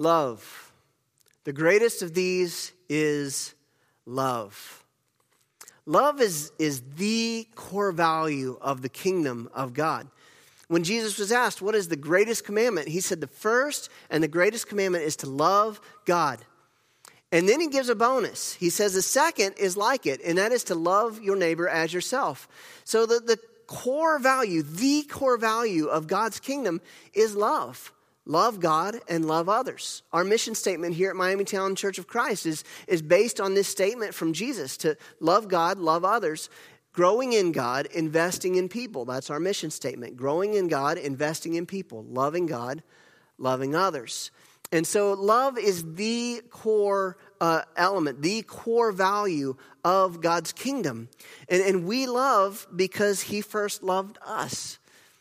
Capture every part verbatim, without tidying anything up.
Love. The greatest of these is love. Love is, is the core value of the kingdom of God. When Jesus was asked, what is the greatest commandment? He said the first and the greatest commandment is to love God. And then he gives a bonus. He says the second is like it, and that is to love your neighbor as yourself. So the, the core value, the core value of God's kingdom is love. Love God and love others. Our mission statement here at Miamitown Church of Christ is, is based on this statement from Jesus to love God, love others, growing in God, investing in people. That's our mission statement. Growing in God, investing in people, loving God, loving others. And so love is the core uh, element, the core value of God's kingdom. And, and we love because he first loved us.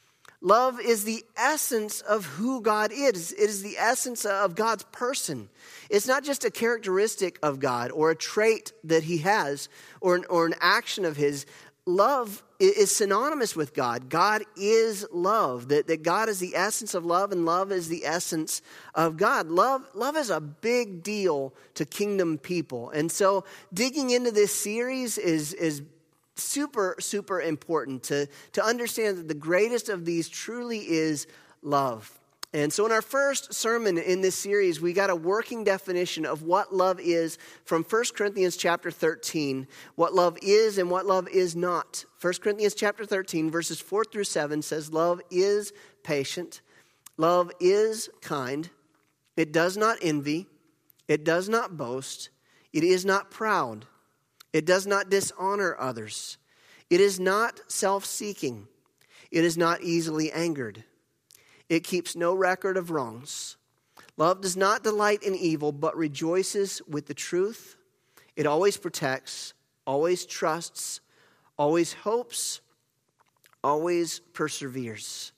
Love is the essence of who God is. It is the essence of God's person. It's not just a characteristic of God or a trait that he has or an, or an action of his. Love is synonymous with God. God is love. That, that God is the essence of love and love is the essence of God. Love, love is a big deal to kingdom people. And so digging into this series is, is super, super important to, to understand that the greatest of these truly is love. And so in our first sermon in this series, we got a working definition of what love is from First Corinthians chapter thirteen, what love is and what love is not. First Corinthians chapter thirteen, verses four through seven says, love is patient, love is kind, it does not envy, it does not boast, it is not proud, it does not dishonor others, it is not self-seeking, it is not easily angered. It keeps no record of wrongs. Love does not delight in evil, but rejoices with the truth. It always protects, always trusts, always hopes, always perseveres.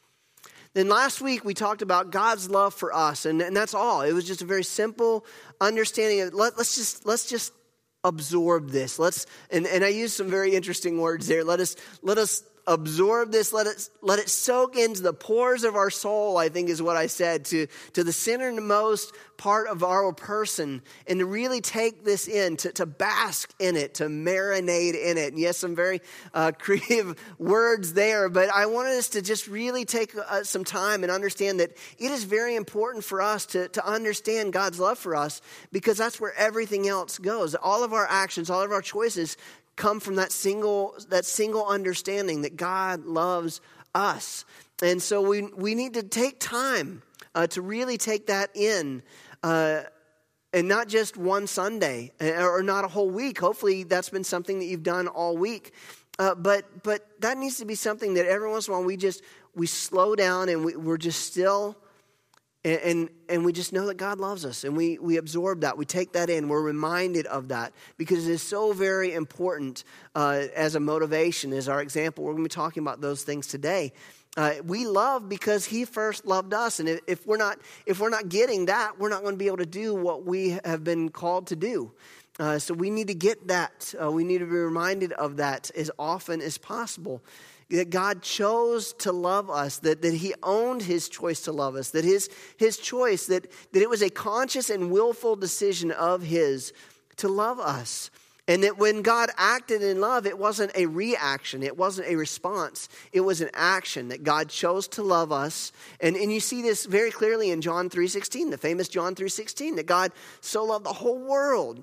Then last week we talked about God's love for us, and, and that's all. It was just a very simple understanding of let, let's just let's just absorb this. Let's and, and I used some very interesting words there. Let us let us absorb this, let it, let it soak into the pores of our soul, I think is what I said, to, to the centermost part of our person, and to really take this in, to, to bask in it, to marinate in it. And yes, some very uh, creative words there, but I wanted us to just really take uh, some time and understand that it is very important for us to, to understand God's love for us, because that's where everything else goes. All of our actions, all of our choices come from that single that single understanding that God loves us. And so we we need to take time uh, to really take that in, uh, and not just one Sunday or not a whole week. Hopefully that's been something that you've done all week. Uh, but but that needs to be something that every once in a while we just we slow down and we, we're just still. And, and and we just know that God loves us, and we, we absorb that. We take that in. We're reminded of that because it is so very important uh, as a motivation, as our example. We're going to be talking about those things today. Uh, we love because he first loved us, and if, if we're not if we're not getting that, we're not going to be able to do what we have been called to do. Uh, so we need to get that. Uh, we need to be reminded of that as often as possible. That God chose to love us, that, that he owned his choice to love us, that his, his choice, that, that it was a conscious and willful decision of his to love us. And that when God acted in love, it wasn't a reaction, it wasn't a response, it was an action, that God chose to love us. And, and you see this very clearly in John three sixteen, the famous John three sixteen, that God so loved the whole world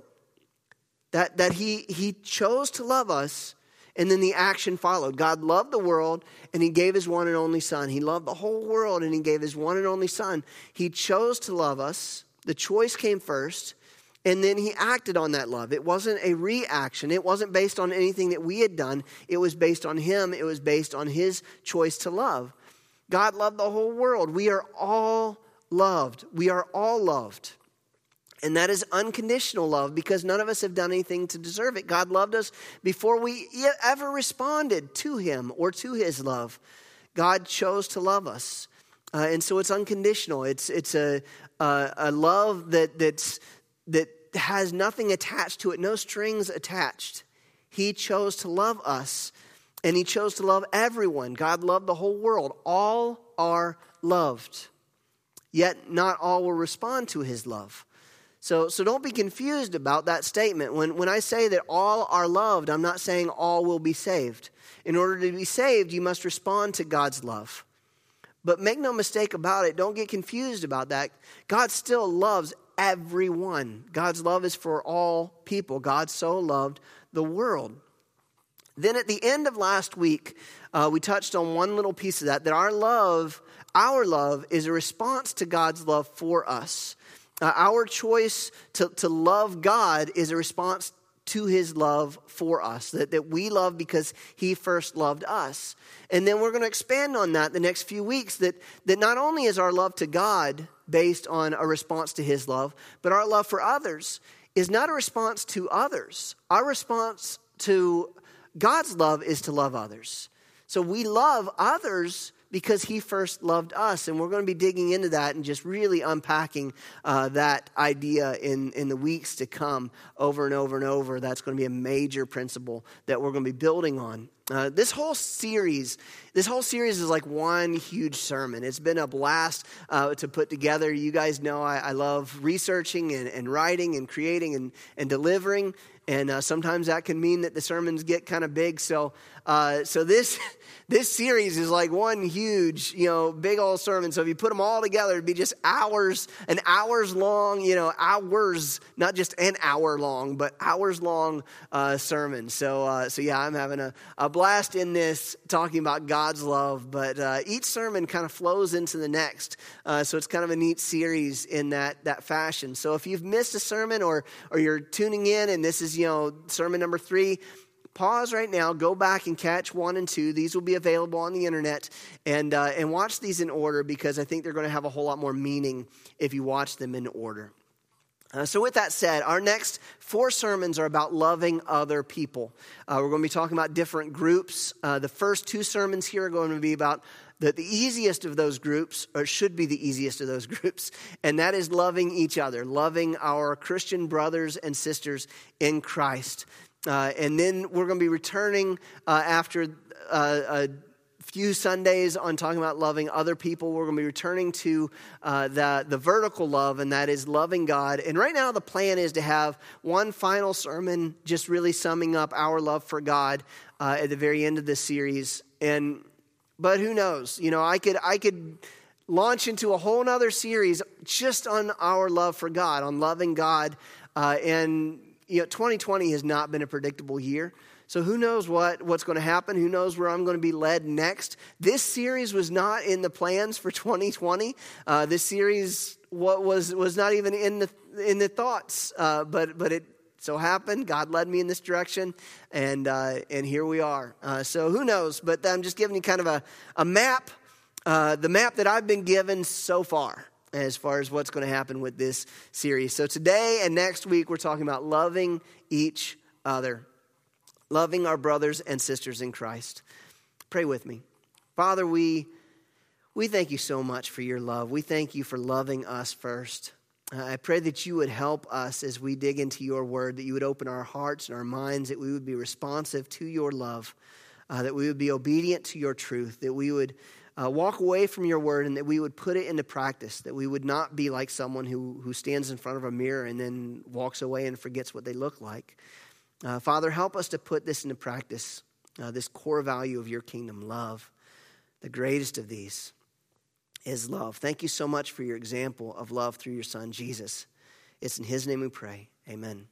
that, that he, he chose to love us. And then the action followed. God loved the world, and he gave his one and only son. He loved the whole world, and he gave his one and only son. He chose to love us. The choice came first, and then he acted on that love. It wasn't a reaction. It wasn't based on anything that we had done. It was based on him. It was based on his choice to love. God loved the whole world. We are all loved. We are all loved. And that is unconditional love, because none of us have done anything to deserve it. God loved us before we ever responded to him or to his love. God chose to love us. Uh, and so it's unconditional. It's it's a a, a love that that's that has nothing attached to it, no strings attached. He chose to love us, and he chose to love everyone. God loved the whole world. All are loved. yet not all will respond to his love. So, so don't be confused about that statement. When, when I say that all are loved, I'm not saying all will be saved. In order to be saved, you must respond to God's love. But make no mistake about it, don't get confused about that. God still loves everyone. God's love is for all people. God so loved the world. Then at the end of last week, uh, we touched on one little piece of that, that our love, our love is a response to God's love for us. Uh, our choice to, to love God is a response to his love for us, that, that we love because he first loved us. And then we're going to expand on that the next few weeks, that, that not only is our love to God based on a response to his love, but our love for others is not a response to others. Our response to God's love is to love others. So we love others because he first loved us. And we're going to be digging into that and just really unpacking uh, that idea in, in the weeks to come over and over and over. That's going to be a major principle that we're going to be building on. Uh, this whole series, this whole series is like one huge sermon. It's been a blast uh, to put together. You guys know I, I love researching and, and writing and creating and, and delivering. And uh, sometimes that can mean that the sermons get kind of big. So, uh, so this this series is like one huge, you know, big old sermon. So if you put them all together, it'd be just hours, an hours long, you know, hours, not just an hour long, but hours long uh, sermon. So, uh, so yeah, I'm having a, a blast in this talking about God's love. But uh, each sermon kind of flows into the next. Uh, so it's kind of a neat series in that that fashion. So if you've missed a sermon or or you're tuning in and this is, you know, sermon number three, pause right now, go back and catch one and two. These will be available on the internet, and uh, and watch these in order, because I think they're going to have a whole lot more meaning if you watch them in order. Uh, so with that said, our next four sermons are about loving other people. Uh, we're going to be talking about different groups. Uh, the first two sermons here are going to be about the, the easiest of those groups, or should be the easiest of those groups, and that is loving each other, loving our Christian brothers and sisters in Christ. Uh, and then we're going to be returning uh, after uh, a few Sundays on talking about loving other people. We're going to be returning to uh, the, the vertical love, and that is loving God. And right now the plan is to have one final sermon just really summing up our love for God uh, at the very end of this series. And but who knows? You know, I could I could launch into a whole nother series just on our love for God, on loving God. Uh, and you know, twenty twenty has not been a predictable year. So who knows what, what's going to happen? Who knows where I'm going to be led next? This series was not in the plans for twenty twenty. Uh, this series what was was not even in the in the thoughts. Uh, but but it so happened. God led me in this direction, and uh, and here we are. Uh, so who knows? But I'm just giving you kind of a a map, uh, the map that I've been given so far, as far as what's going to happen with this series. So today and next week, we're talking about loving each other, loving our brothers and sisters in Christ. Pray with me. Father, we we thank you so much for your love. We thank you for loving us first. Uh, I pray that you would help us as we dig into your word, that you would open our hearts and our minds, that we would be responsive to your love, uh, that we would be obedient to your truth, that we would Uh, walk away from your word, and that we would put it into practice, that we would not be like someone who, who stands in front of a mirror and then walks away and forgets what they look like. Uh, Father, help us to put this into practice, uh, this core value of your kingdom, love. The greatest of these is love. Thank you so much for your example of love through your son, Jesus. It's in his name we pray. Amen.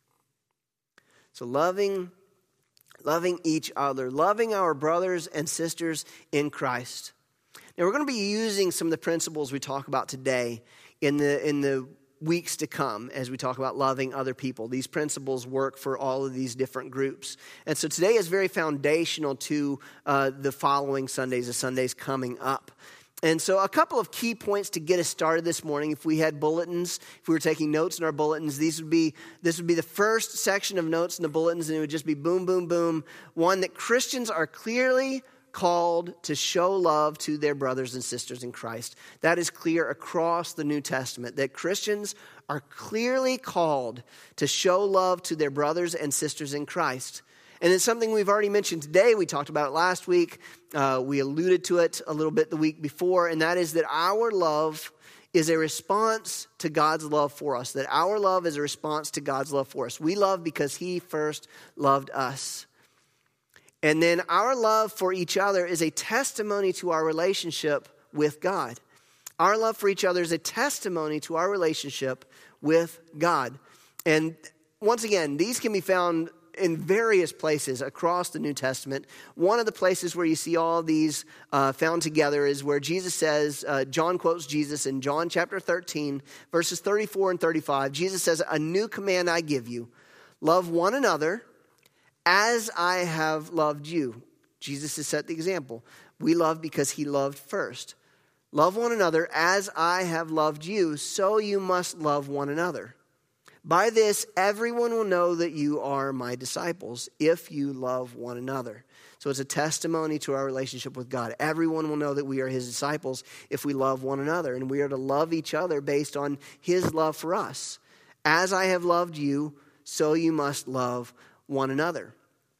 So loving Loving each other, loving our brothers and sisters in Christ. Now, we're going to be using some of the principles we talk about today in the in the weeks to come as we talk about loving other people. These principles work for all of these different groups. And so today is very foundational to uh, the following Sundays, the Sundays coming up. And so a couple of key points to get us started this morning. If we had bulletins, if we were taking notes in our bulletins, these would be this would be the first section of notes in the bulletins, and it would just be boom, boom, boom. One, that Christians are clearly called to show love to their brothers and sisters in Christ. That is clear across the New Testament, that Christians are clearly called to show love to their brothers and sisters in Christ. And it's something we've already mentioned today. We talked about it last week. Uh, we alluded to it a little bit the week before, and that is that our love is a response to God's love for us, that our love is a response to God's love for us. We love because he first loved us. And then our love for each other is a testimony to our relationship with God. Our love for each other is a testimony to our relationship with God. And once again, these can be found in various places across the New Testament. One of the places where you see all of these uh, found together is where Jesus says, uh, John quotes Jesus in John chapter thirteen, verses thirty-four and thirty-five. Jesus says, "A new command I give you, love one another as I have loved you." Jesus has set the example. We love because he loved first. "Love one another as I have loved you, so you must love one another. By this, everyone will know that you are my disciples, if you love one another." So it's a testimony to our relationship with God. Everyone will know that we are his disciples if we love one another. And we are to love each other based on his love for us. "As I have loved you, so you must love one another."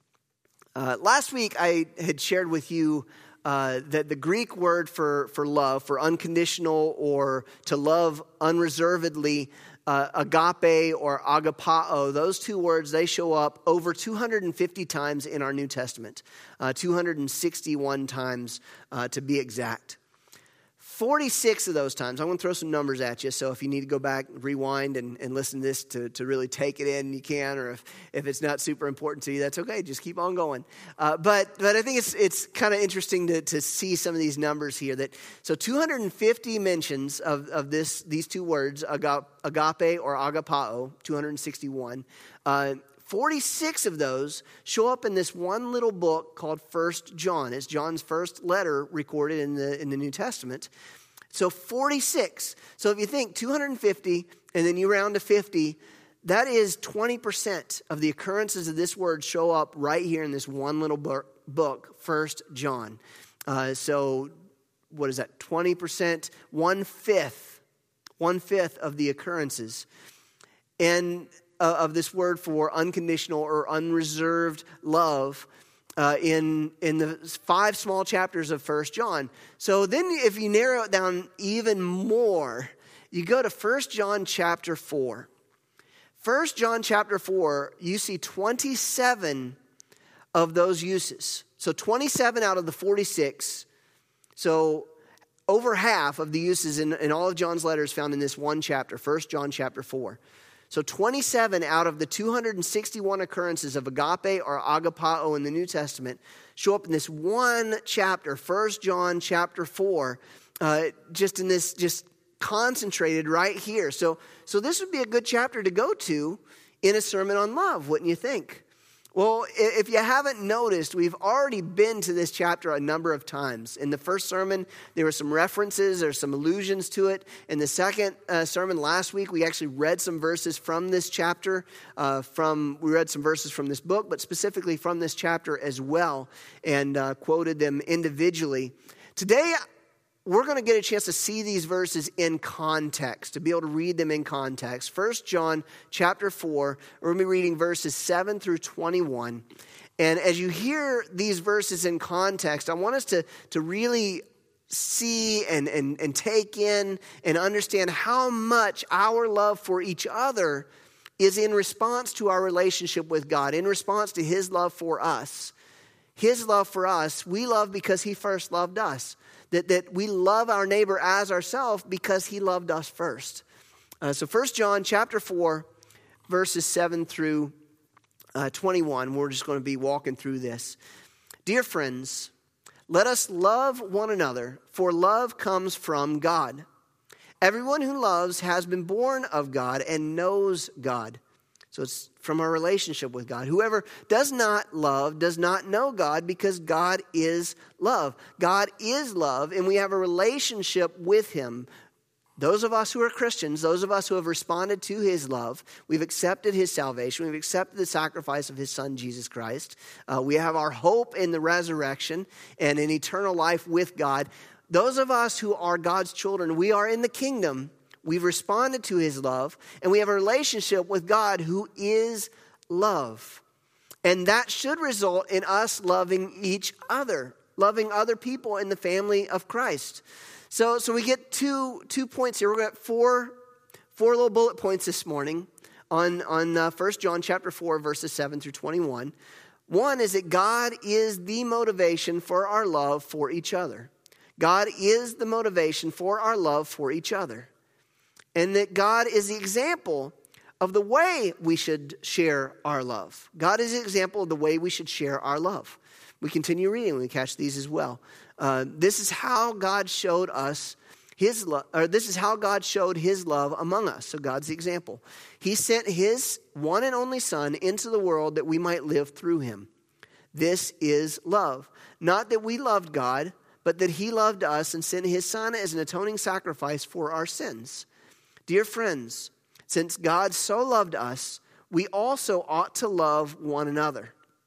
Uh, last week, I had shared with you uh, that the Greek word for, for love, for unconditional or to love unreservedly, Uh, agape or agapao, those two words, they show up over two hundred fifty times in our New Testament, uh, two hundred sixty-one times uh, to be exact. forty-six of those times, I'm going to throw some numbers at you, so if you need to go back, rewind, and, and listen to this to, to really take it in, you can, or if, if it's not super important to you, that's okay, just keep on going. Uh, but but I think it's it's kind of interesting to, to see some of these numbers here. That So two hundred fifty mentions of, of this these two words, agape or agapao, two hundred sixty-one. Uh, forty-six of those show up in this one little book called First John. It's John's first letter recorded in the in the New Testament. So forty-six. So if you think two hundred fifty and then you round to fifty, that is twenty percent of the occurrences of this word show up right here in this one little book, First John. Uh, so what is that? twenty percent, one-fifth, one-fifth of the occurrences. And Uh, of this word for unconditional or unreserved love uh, in, in the five small chapters of First John. So then if you narrow it down even more, you go to First John chapter four. First John chapter four, you see twenty-seven of those uses. So twenty-seven out of the forty-six. So over half of the uses in, in all of John's letters found in this one chapter, First John chapter four. So twenty-seven out of the two hundred sixty-one occurrences of agape or agapao in the New Testament show up in this one chapter, First John chapter four, uh, just in this, just concentrated right here. So, so this would be a good chapter to go to in a sermon on love, wouldn't you think? Well, if you haven't noticed, we've already been to this chapter a number of times. In the first sermon, there were some references or some allusions to it. In the second uh, sermon last week, we actually read some verses from this chapter. Uh, from we read some verses from this book, but specifically from this chapter as well, and uh, quoted them individually. Today, we're going to get a chance to see these verses in context, to be able to read them in context. First John chapter four, we're going to be reading verses seven through twenty-one. And as you hear these verses in context, I want us to, to really see and, and, and take in and understand how much our love for each other is in response to our relationship with God, in response to his love for us. His love for us, we love because he first loved us. That, that we love our neighbor as ourselves because he loved us first. Uh, so First John chapter four, verses seven through uh, twenty-one. We're just going to be walking through this. "Dear friends, let us love one another, for love comes from God. Everyone who loves has been born of God and knows God." So it's from our relationship with God. "Whoever does not love does not know God, because God is love." God is love, and we have a relationship with him. Those of us who are Christians, those of us who have responded to his love, we've accepted his salvation, we've accepted the sacrifice of his son, Jesus Christ. Uh, we have our hope in the resurrection and in eternal life with God. Those of us who are God's children, we are in the kingdom. We've responded to his love, and we have a relationship with God who is love. And that should result in us loving each other, loving other people in the family of Christ. So, so we get two, two points here. We're going to have four, four little bullet points this morning on, on uh, First John chapter four, verses seven through twenty-one. One is that God is the motivation for our love for each other. God is the motivation for our love for each other. And that God is the example of the way we should share our love. God is the example of the way we should share our love. We continue reading, we catch these as well. Uh, this is how God showed us his love, or this is how God showed his love among us. So God's the example. He sent his one and only Son into the world that we might live through him. This is love. Not that we loved God, but that he loved us and sent his Son as an atoning sacrifice for our sins. Dear friends, since God so loved us, we also ought to love one another.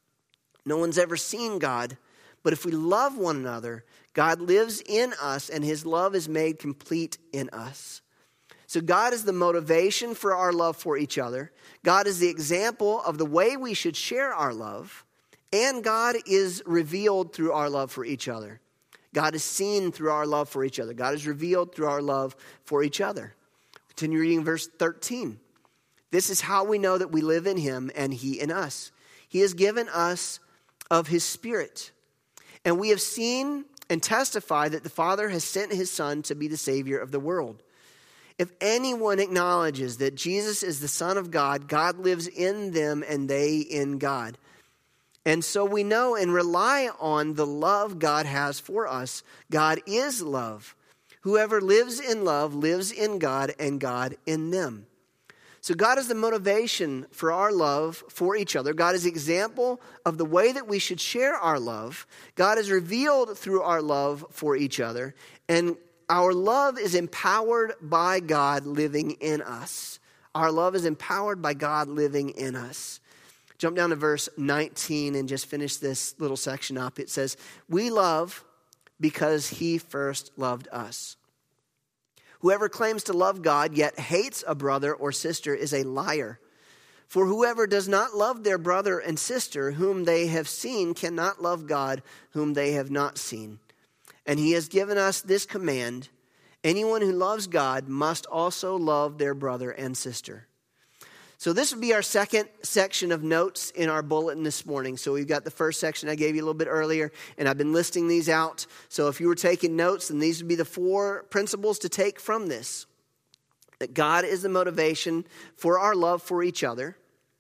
No one's ever seen God, but if we love one another, God lives in us and his love is made complete in us. So God is the motivation for our love for each other. God is the example of the way we should share our love. And God is revealed through our love for each other. God is seen through our love for each other. God is revealed through our love for each other. Continue reading verse thirteen. This is how we know that we live in him and he in us. He has given us of his Spirit. And we have seen and testify that the Father has sent his Son to be the Savior of the world. If anyone acknowledges that Jesus is the Son of God, God lives in them and they in God. And so we know and rely on the love God has for us. God is love. Whoever lives in love lives in God and God in them. So God is the motivation for our love for each other. God is the example of the way that we should share our love. God is revealed through our love for each other. And our love is empowered by God living in us. Our love is empowered by God living in us. Jump down to verse nineteen and just finish this little section up. It says, we love because he first loved us. Whoever claims to love God yet hates a brother or sister is a liar. For whoever does not love their brother and sister whom they have seen cannot love God whom they have not seen. And he has given us this command: anyone who loves God must also love their brother and sister. So this would be our second section of notes in our bulletin this morning. So we've got the first section I gave you a little bit earlier, and I've been listing these out. So if you were taking notes, then these would be the four principles to take from this. That God is the motivation for our love for each other.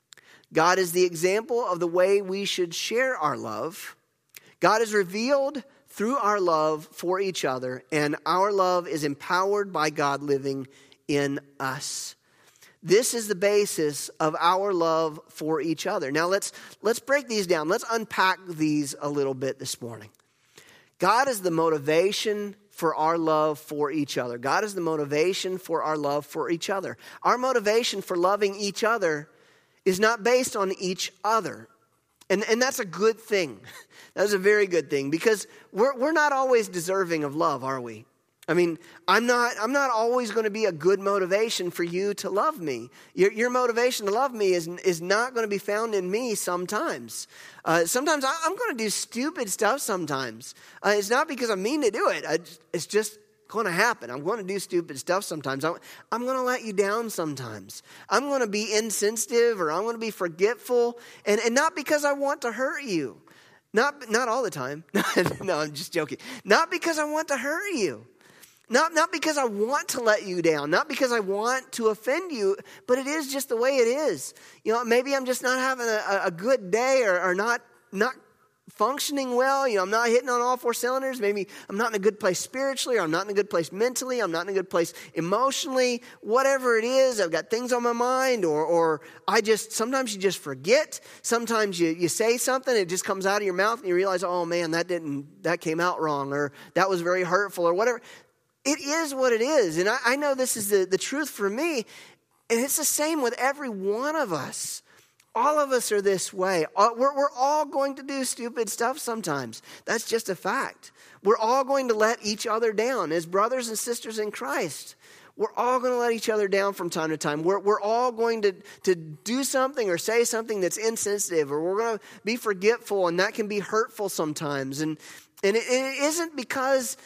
God is the example of the way we should share our love. God is revealed through our love for each other, and our love is empowered by God living in us. This is the basis of our love for each other. Now let's let's break these down. Let's unpack these a little bit this morning. God is the motivation for our love for each other. God is the motivation for our love for each other. Our motivation for loving each other is not based on each other. And, and that's a good thing. That's a very good thing, because we're we're not always deserving of love, are we? I mean, I'm not I'm not always going to be a good motivation for you to love me. Your, your motivation to love me is, is not going to be found in me sometimes. Uh, sometimes I, I'm going to do stupid stuff sometimes. Uh, it's not because I mean to do it. I, it's just going to happen. I'm going to do stupid stuff sometimes. I'm, I'm going to let you down sometimes. I'm going to be insensitive, or I'm going to be forgetful. And, and not because I want to hurt you. Not, not all the time. No, I'm just joking. Not because I want to hurt you. Not, not because I want to let you down, not because I want to offend you, but it is just the way it is. You know, maybe I'm just not having a, a good day, or, or not, not functioning well. You know, I'm not hitting on all four cylinders. Maybe I'm not in a good place spiritually, or I'm not in a good place mentally. I'm not in a good place emotionally. Whatever it is, I've got things on my mind, or, or I just, sometimes you just forget. Sometimes you, you say something, it just comes out of your mouth and you realize, oh man, that didn't, that came out wrong, or that was very hurtful, or whatever. It is what it is. And I, I know this is the, the truth for me. And it's the same with every one of us. All of us are this way. We're, we're all going to do stupid stuff sometimes. That's just a fact. We're all going to let each other down as brothers and sisters in Christ. We're all going to let each other down from time to time. We're, we're all going to, to do something or say something that's insensitive, or we're going to be forgetful, and that can be hurtful sometimes. And, and it, it isn't because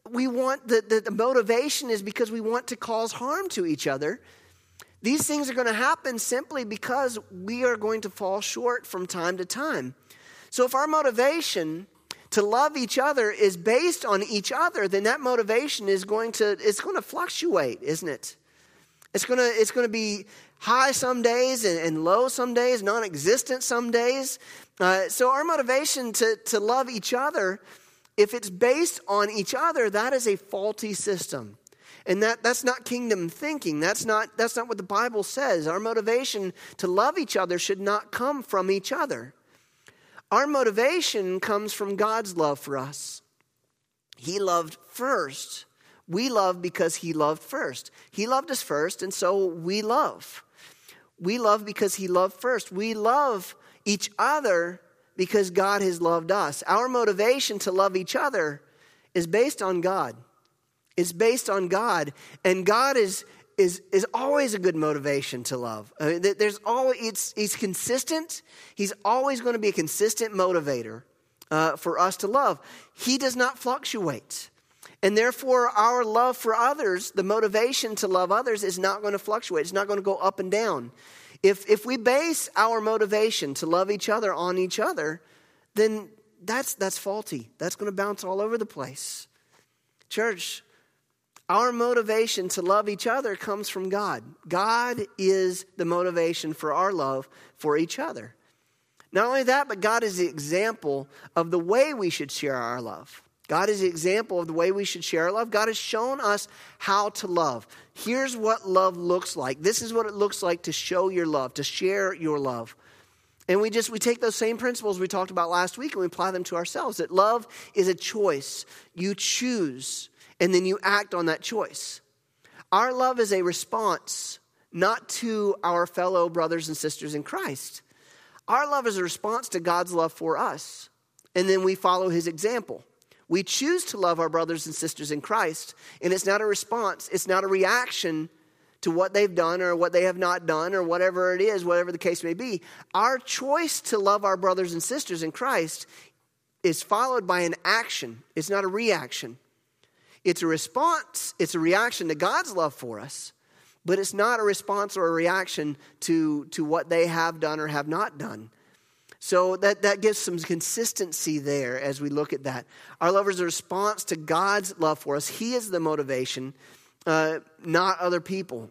we want the, the, the motivation is because we want to cause harm to each other. These things are going to happen simply because we are going to fall short from time to time. So if our motivation to love each other is based on each other, then that motivation is going to it's going to fluctuate, isn't it? It's going to it's going to be high some days and, and low some days, non-existent some days. Uh, so our motivation to, to love each other, if it's based on each other, that is a faulty system. And that, that's not kingdom thinking. That's not, that's not what the Bible says. Our motivation to love each other should not come from each other. Our motivation comes from God's love for us. He loved first. We love because he loved first. He loved us first, and so we love. We love because he loved first. We love each other because God has loved us. Our motivation to love each other is based on God. It's based on God, and God is is is always a good motivation to love. I mean, there's always it's he's consistent. He's always going to be a consistent motivator uh, for us to love. He does not fluctuate, and therefore our love for others, the motivation to love others, is not going to fluctuate. It's not going to go up and down. If if we base our motivation to love each other on each other, then that's that's faulty. That's going to bounce all over the place. Church, our motivation to love each other comes from God. God is the motivation for our love for each other. Not only that, but God is the example of the way we should share our love. God is the example of the way we should share our love. God has shown us how to love. Here's what love looks like. This is what it looks like to show your love, to share your love. And we just, we take those same principles we talked about last week and we apply them to ourselves. That love is a choice. You choose, and then you act on that choice. Our love is a response, not to our fellow brothers and sisters in Christ. Our love is a response to God's love for us. And then we follow his example. We choose to love our brothers and sisters in Christ. And it's not a response. It's not a reaction to what they've done or what they have not done or whatever it is, whatever the case may be. Our choice to love our brothers and sisters in Christ is followed by an action. It's not a reaction. It's a response, it's a reaction to God's love for us, but it's not a response or a reaction to, to what they have done or have not done. So that, that gives some consistency there as we look at that. Our love is a response to God's love for us. He is the motivation, uh, not other people.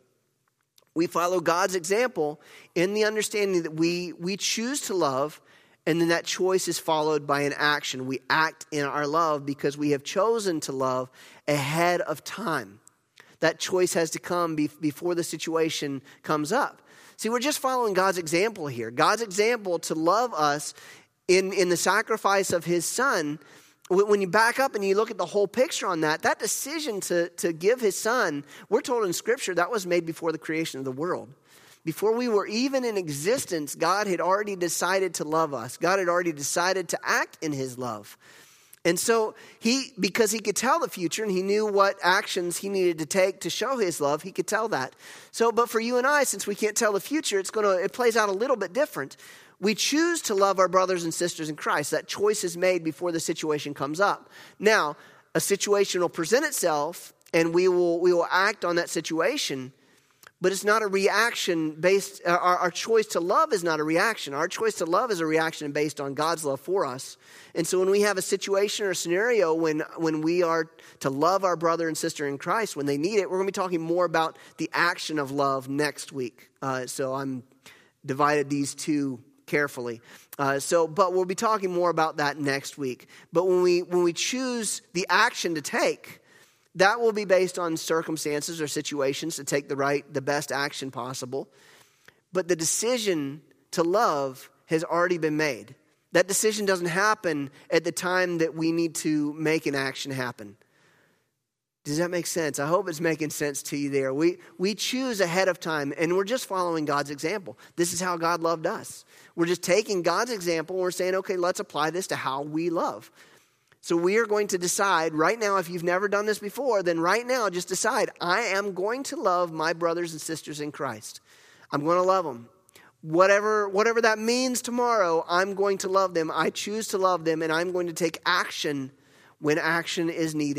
We follow God's example in the understanding that we, we choose to love, and then that choice is followed by an action. We act in our love because we have chosen to love ahead of time. That choice has to come be- before the situation comes up. See, we're just following God's example here. God's example to love us in, in the sacrifice of his son. When you back up and you look at the whole picture on that, that decision to, to give his son, we're told in Scripture that was made before the creation of the world. Before we were even in existence, God had already decided to love us. God had already decided to act in his love. And so he, because he could tell the future and he knew what actions he needed to take to show his love, he could tell that. So, but for you and I, since we can't tell the future, it's going to, it plays out a little bit different. We choose to love our brothers and sisters in Christ. That choice is made before the situation comes up. Now, a situation will present itself and we will, we will act on that situation. But it's not a reaction based, our, our choice to love is not a reaction. Our choice to love is a reaction based on God's love for us. And so when we have a situation or a scenario when, when we are to love our brother and sister in Christ, when they need it, we're going to be talking more about the action of love next week. Uh, so I'm divided these two carefully. Uh, so, but we'll be talking more about that next week. But when we when we choose the action to take, that will be based on circumstances or situations to take the right, the best action possible. But the decision to love has already been made. That decision doesn't happen at the time that we need to make an action happen. Does that make sense? I hope it's making sense to you there. We we choose ahead of time, and we're just following God's example. This is how God loved us. We're just taking God's example, and we're saying, okay, let's apply this to how we love. So we are going to decide right now, if you've never done this before, then right now just decide, I am going to love my brothers and sisters in Christ. I'm going to love them. Whatever, whatever that means tomorrow, I'm going to love them. I choose to love them, and I'm going to take action when action is needed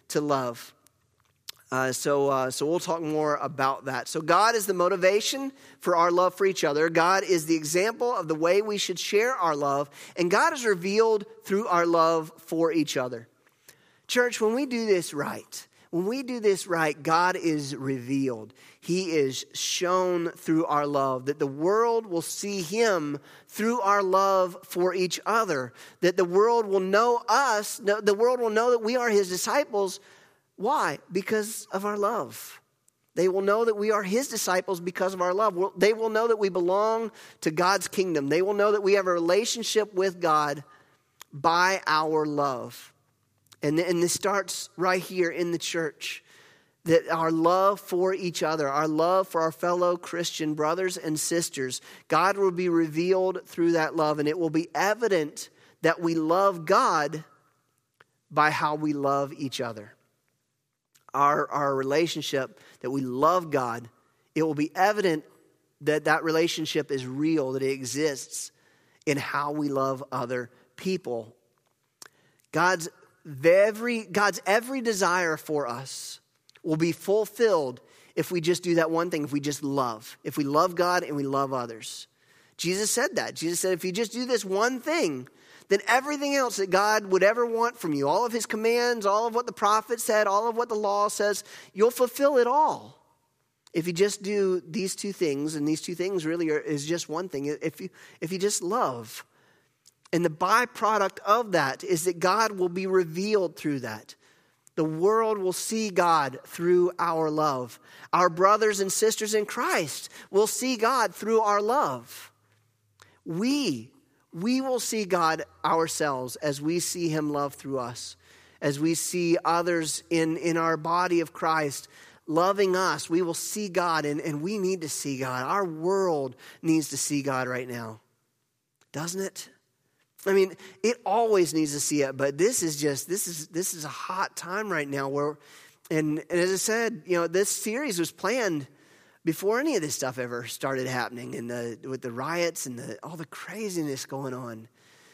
to love. Uh, so, uh, so we'll talk more about that. So God is the motivation for our love for each other. God is the example of the way we should share our love. And God is revealed through our love for each other. Church, when we do this right, when we do this right, God is revealed. He is shown through our love, that the world will see him through our love for each other, that the world will know us, the world will know that we are his disciples. Why? Because of our love. They will know that we are his disciples because of our love. They will know that we belong to God's kingdom. They will know that we have a relationship with God by our love. And, and this starts right here in the church. That our love for each other, our love for our fellow Christian brothers and sisters, God will be revealed through that love. And it will be evident that we love God by how we love each other. Our, our relationship, that we love God, it will be evident that that relationship is real, that it exists in how we love other people. God's every, God's every desire for us will be fulfilled if we just do that one thing, if we just love. If we love God and we love others. Jesus said that. Jesus said, if you just do this one thing, then everything else that God would ever want from you, all of his commands, all of what the prophet said, all of what the law says, you'll fulfill it all. If you just do these two things, and these two things really are, is just one thing, if you, if you just love. And the byproduct of that is that God will be revealed through that. The world will see God through our love. Our brothers and sisters in Christ will see God through our love. We We will see God ourselves as we see him love through us, as we see others in, in our body of Christ loving us. We will see God, and, and we need to see God. Our world needs to see God right now, doesn't it? I mean, it always needs to see it, but this is just, this is this is a hot time right now where, and, and as I said, you know, this series was planned before any of this stuff ever started happening, and the with the riots and the, all the craziness going on.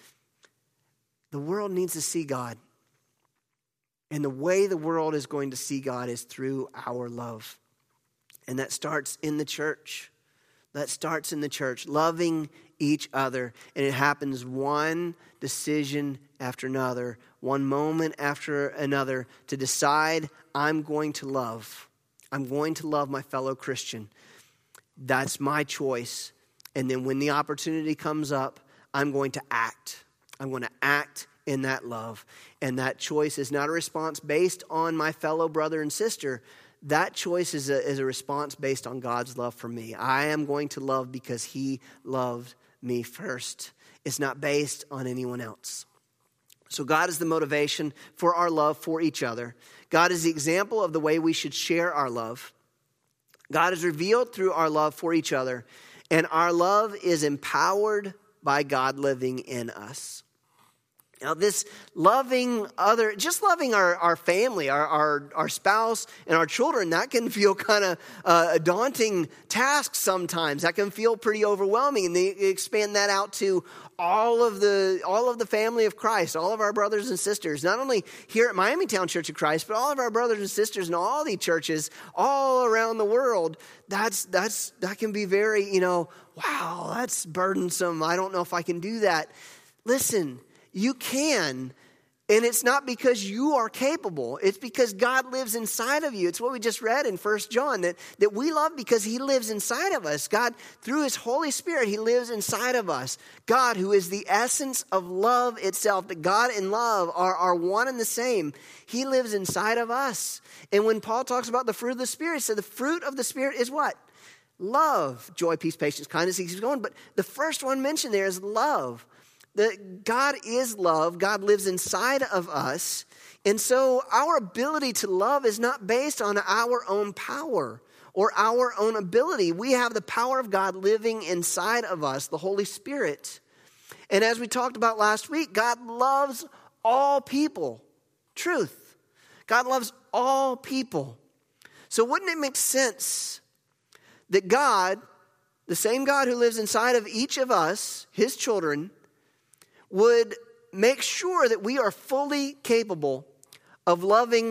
The world needs to see God. And the way the world is going to see God is through our love. And that starts in the church. That starts in the church, loving each other. And it happens one decision after another, one moment after another, to decide, I'm going to love. I'm going to love my fellow Christian. That's my choice. And then when the opportunity comes up, I'm going to act. I'm going to act in that love. And that choice is not a response based on my fellow brother and sister. That choice is a, is a response based on God's love for me. I am going to love because he loved me first. It's not based on anyone else. So God is the motivation for our love for each other. God is the example of the way we should share our love. God is revealed through our love for each other. And our love is empowered by God living in us. Now, this loving other, just loving our, our family, our, our, our spouse and our children, that can feel kind of uh, a daunting task sometimes. That can feel pretty overwhelming. And they expand that out to all of the all of the family of Christ, all of our brothers and sisters, not only here at Miamitown Church of Christ, but all of our brothers and sisters in all the churches all around the world. That's that's that can be very, you know, wow, that's burdensome. I don't know if I can do that. Listen, you can, and it's not because you are capable. It's because God lives inside of you. It's what we just read in First John, that, that we love because he lives inside of us. God, through his Holy Spirit, he lives inside of us. God, who is the essence of love itself, that God and love are, are one and the same. He lives inside of us. And when Paul talks about the fruit of the Spirit, so the fruit of the Spirit is what? Love, joy, peace, patience, kindness. He keeps going. But the first one mentioned there is love. That God is love. God lives inside of us. And so our ability to love is not based on our own power or our own ability. We have the power of God living inside of us, the Holy Spirit. And as we talked about last week, God loves all people. Truth. God loves all people. So wouldn't it make sense that God, the same God who lives inside of each of us, his children, would make sure that we are fully capable of loving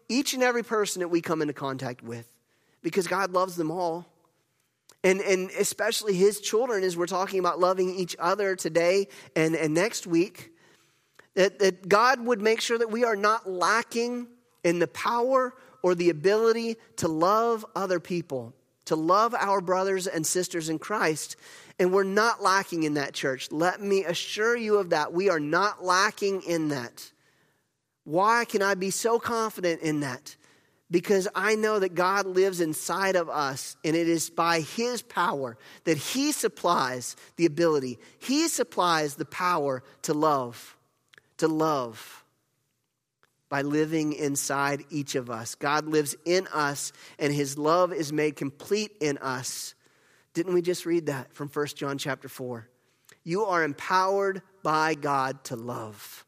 each and every person that we come into contact with, because God loves them all. And, and especially his children, as we're talking about loving each other today and, and next week, that, that God would make sure that we are not lacking in the power or the ability to love other people, to love our brothers and sisters in Christ. And we're not lacking in that, church. Let me assure you of that. We are not lacking in that. Why can I be so confident in that? Because I know that God lives inside of us, and it is by his power that he supplies the ability. He supplies the power to love, to love by living inside each of us. God lives in us, and his love is made complete in us. Didn't we just read that from First John chapter four? You are empowered by God to love.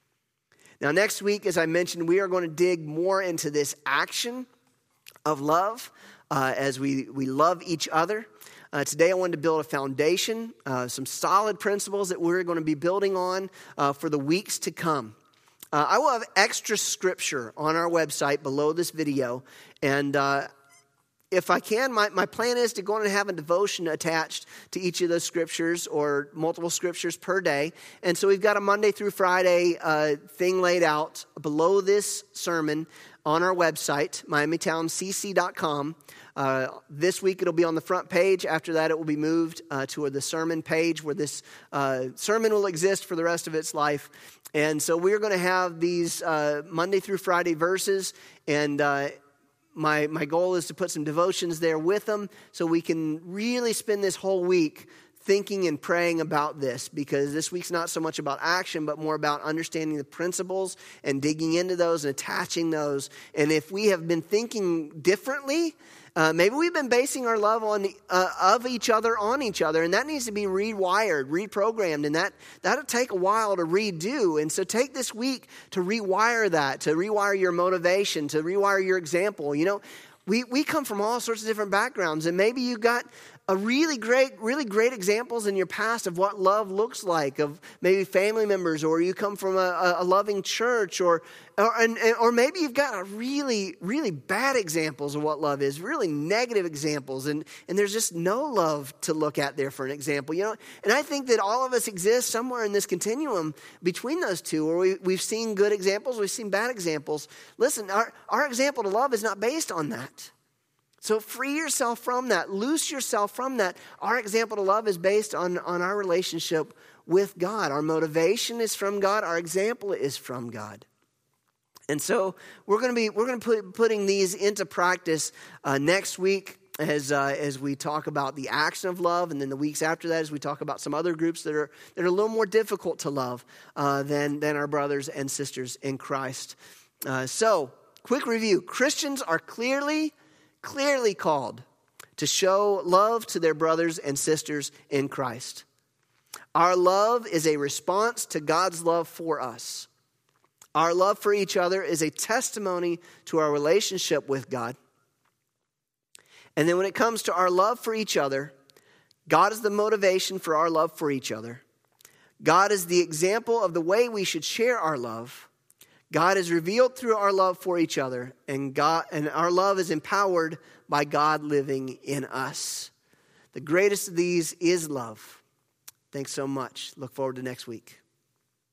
Now, next week, as I mentioned, we are going to dig more into this action of love uh, as we, we love each other. Uh, today, I wanted to build a foundation, uh, some solid principles that we're going to be building on uh, for the weeks to come. Uh, I will have extra scripture on our website below this video, and uh, if I can, my, my plan is to go on and have a devotion attached to each of those scriptures or multiple scriptures per day. And so we've got a Monday through Friday uh, thing laid out below this sermon on our website, miami town c c dot com. Uh, this week it'll be on the front page. After that, it will be moved uh, to the sermon page where this uh, sermon will exist for the rest of its life. And so we're going to have these uh, Monday through Friday verses, and uh My my goal is to put some devotions there with them so we can really spend this whole week thinking and praying about this, because this week's not so much about action, but more about understanding the principles and digging into those and attaching those. And if we have been thinking differently, uh, maybe we've been basing our love on uh, of each other on each other, and that needs to be rewired, reprogrammed, and that, that'll take a while to redo. And so take this week to rewire that, to rewire your motivation, to rewire your example. You know, we, we come from all sorts of different backgrounds, and maybe you got a really great, really great examples in your past of what love looks like, of maybe family members, or you come from a, a loving church, or or, and, or maybe you've got a really, really bad examples of what love is, really negative examples, and, and there's just no love to look at there for an example, you know. And I think that all of us exist somewhere in this continuum between those two, where we, we've seen good examples, we've seen bad examples. Listen, our, our example to love is not based on that. So free yourself from that. Loose yourself from that. Our example to love is based on, on our relationship with God. Our motivation is from God. Our example is from God. And so we're going to be we're going to put putting these into practice uh, next week as uh, as we talk about the action of love, and then the weeks after that as we talk about some other groups that are that are a little more difficult to love uh, than than our brothers and sisters in Christ. Uh, so quick review: Christians are clearly. Clearly called to show love to their brothers and sisters in Christ. Our love is a response to God's love for us. Our love for each other is a testimony to our relationship with God. And then when it comes to our love for each other, God is the motivation for our love for each other. God is the example of the way we should share our love. God is revealed through our love for each other, and God and our love is empowered by God living in us. The greatest of these is love. Thanks so much. Look forward to next week.